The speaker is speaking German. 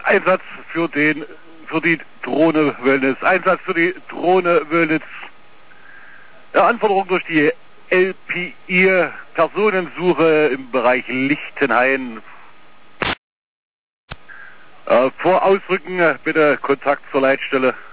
Einsatz für die Drohne Wölnitz. Einsatz für die Drohne Wölnitz. Anforderung durch die LPI. Personensuche im Bereich Lichtenhain. Vor Ausrücken bitte Kontakt zur Leitstelle.